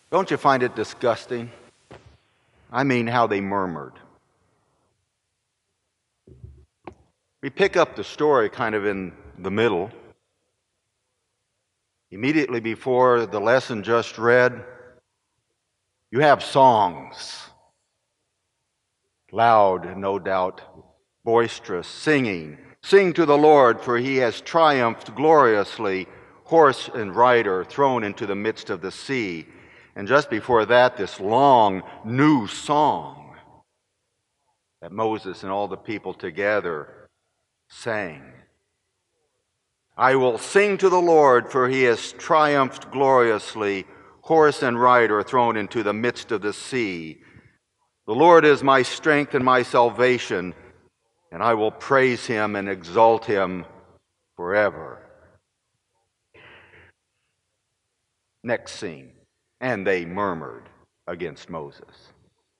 Don't you find it disgusting? I mean, how they murmured. We pick up the story kind of in the middle. Immediately before the lesson just read, you have songs. Loud, no doubt, boisterous, singing. Sing to the Lord, for he has triumphed gloriously, horse and rider thrown into the midst of the sea. And just before that, this long new song that Moses and all the people together sang. I will sing to the Lord, for he has triumphed gloriously, horse and rider thrown into the midst of the sea. The Lord is my strength and my salvation, and I will praise him and exalt him forever. Next scene. And they murmured against Moses.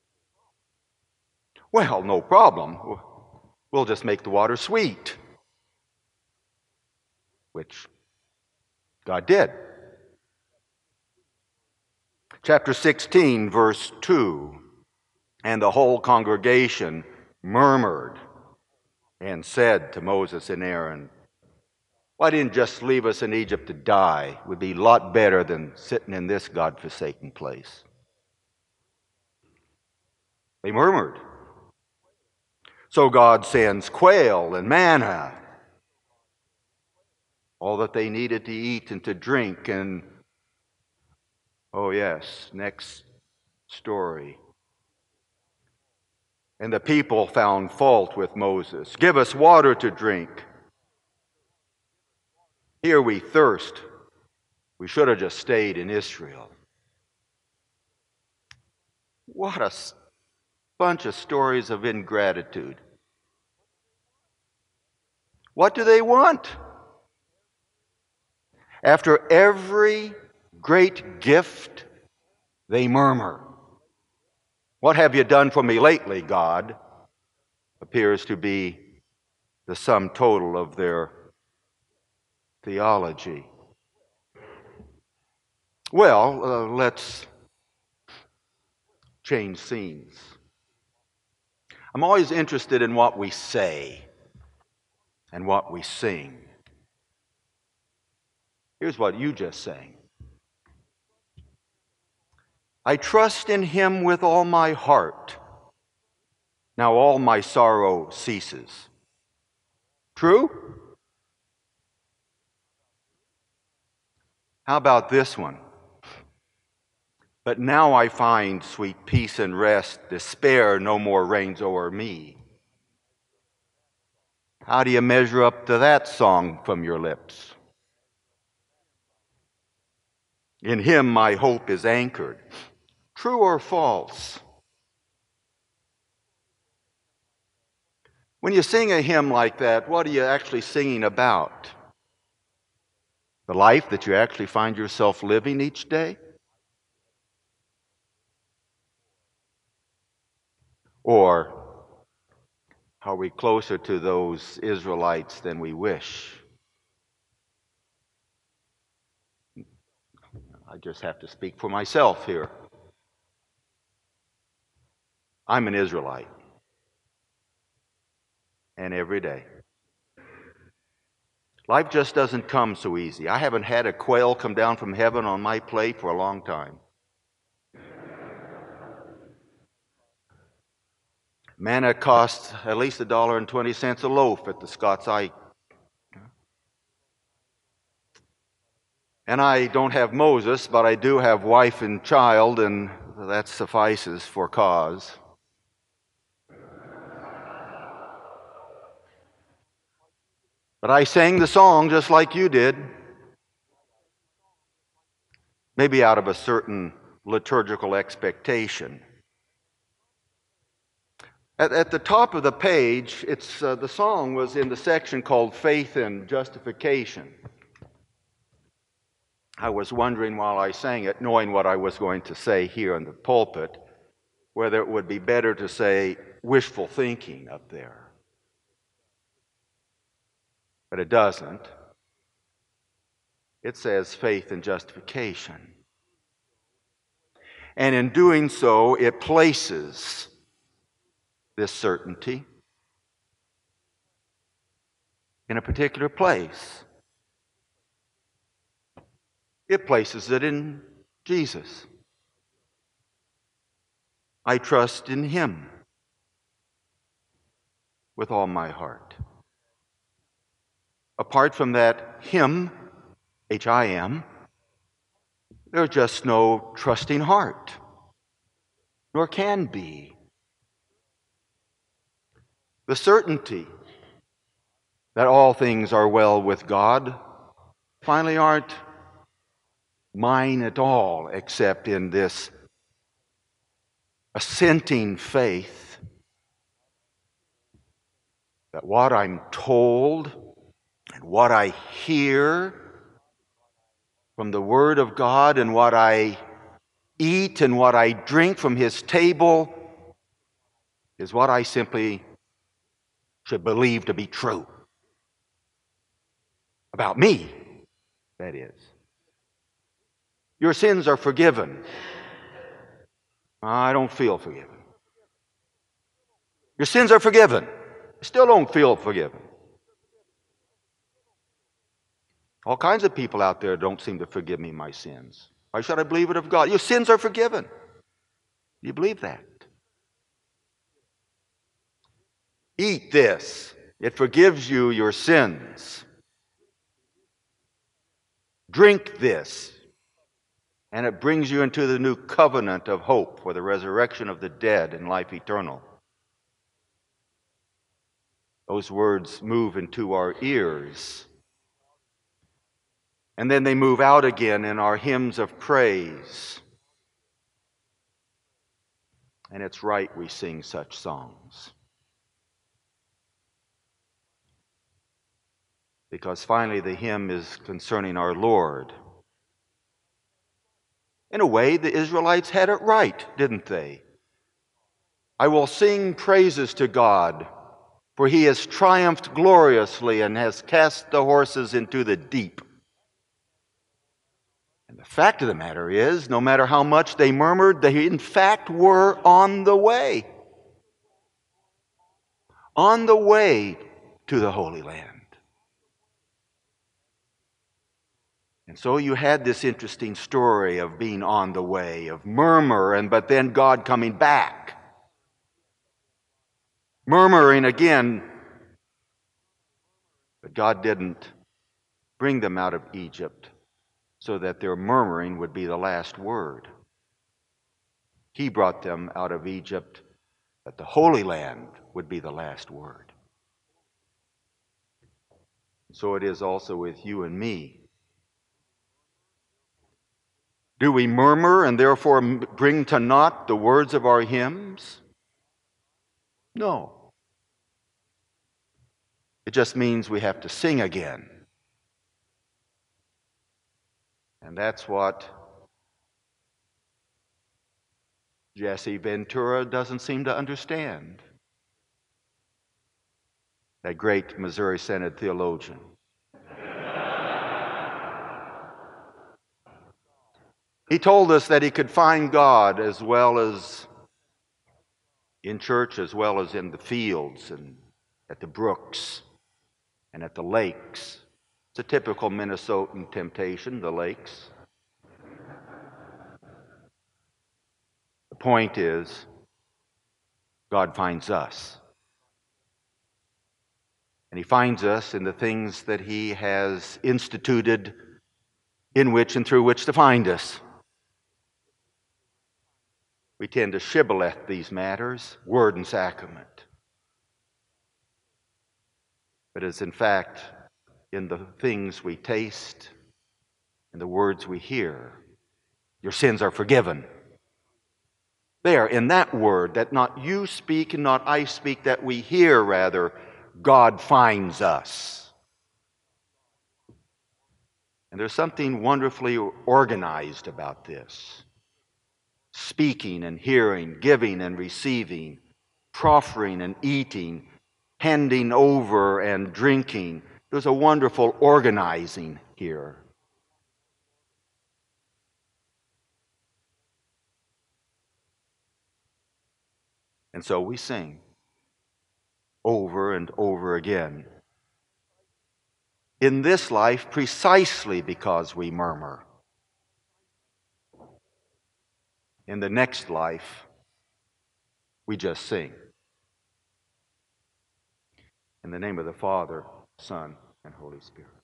Well, no problem. We'll just make the water sweet, which God did. Chapter 16, verse 2. And the whole congregation murmured and said to Moses and Aaron, why didn't you just leave us in Egypt to die? It would be a lot better than sitting in this God-forsaken place. They murmured. So God sends quail and manna, all that they needed to eat and to drink. And, oh yes, next story. And the people found fault with Moses. Give us water to drink. Here we thirst. We should have just stayed in Israel. What a bunch of stories of ingratitude. What do they want? After every great gift, they murmur. What have you done for me lately, God? Appears to be the sum total of their theology. Well, let's change scenes. I'm always interested in what we say and what we sing. Here's what you just sang. I trust in him with all my heart. Now all my sorrow ceases. True? How about this one? But now I find sweet peace and rest. Despair no more reigns o'er me. How do you measure up to that song from your lips? In him my hope is anchored. True or false? When you sing a hymn like that, what are you actually singing about? The life that you actually find yourself living each day? Or are we closer to those Israelites than we wish? I just have to speak for myself here. I'm an Israelite. And every day. Life just doesn't come so easy. I haven't had a quail come down from heaven on my plate for a long time. Manna costs at least $1.20 a loaf at the Scott's Eye. And I don't have Moses, but I do have wife and child, and that suffices for cause. But I sang the song just like you did, maybe out of a certain liturgical expectation. At the top of the page, the song was in the section called Faith and Justification. I was wondering while I sang it, knowing what I was going to say here in the pulpit, whether it would be better to say wishful thinking up there. But it doesn't. It says faith and justification. And in doing so, it places this certainty in a particular place. It places it in Jesus. I trust in Him with all my heart. Apart from that Him, H-I-M, there's just no trusting heart, nor can be. The certainty that all things are well with God finally aren't mine at all, except in this assenting faith that what I'm told and what I hear from the Word of God and what I eat and what I drink from His table is what I simply should believe to be true. About me, that is. Your sins are forgiven. I don't feel forgiven. Your sins are forgiven. I still don't feel forgiven. All kinds of people out there don't seem to forgive me my sins. Why should I believe it of God? Your sins are forgiven. Do you believe that? Eat this. It forgives you your sins. Drink this. And it brings you into the new covenant of hope for the resurrection of the dead and life eternal. Those words move into our ears. And then they move out again in our hymns of praise. And it's right we sing such songs. Because finally the hymn is concerning our Lord. In a way, the Israelites had it right, didn't they? I will sing praises to God, for He has triumphed gloriously and has cast the horses into the deep. And the fact of the matter is, no matter how much they murmured, they in fact were on the way. On the way to the Holy Land. And so you had this interesting story of being on the way, of murmur, but then God coming back. Murmuring again, but God didn't bring them out of Egypt so that their murmuring would be the last word. He brought them out of Egypt that the Holy Land would be the last word. So it is also with you and me. Do we murmur and therefore bring to naught the words of our hymns? No. It just means we have to sing again. And that's what Jesse Ventura doesn't seem to understand. That great Missouri Synod theologian. He told us that he could find God as well as in church, as well as in the fields and at the brooks and at the lakes. It's a typical Minnesotan temptation, the lakes. The point is, God finds us. And He finds us in the things that He has instituted in which and through which to find us. We tend to shibboleth these matters, word and sacrament. But it's in fact in the things we taste, in the words we hear. Your sins are forgiven. There, in that word, that not you speak and not I speak, that we hear rather, God finds us. And there's something wonderfully organized about this. Speaking and hearing, giving and receiving, proffering and eating, handing over and drinking. There's a wonderful organizing here. And so we sing over and over again. In this life, precisely because we murmur. In the next life, we just sing. In the name of the Father, Son, and Holy Spirit.